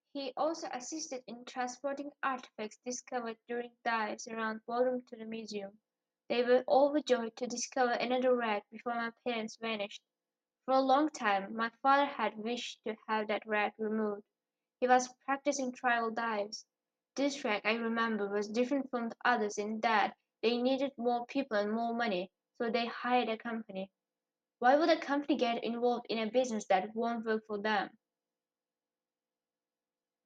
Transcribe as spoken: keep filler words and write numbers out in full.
He also assisted in transporting artifacts discovered during dives around Bodrum to the museum. They were overjoyed to discover another wreck before my parents vanished. For a long time my father had wished to have that wreck removed. He was practicing trial dives. This wreck, I remember, was different from the others in that they needed more people and more money, so they hired a company. Why would a company get involved in a business that won't work for them?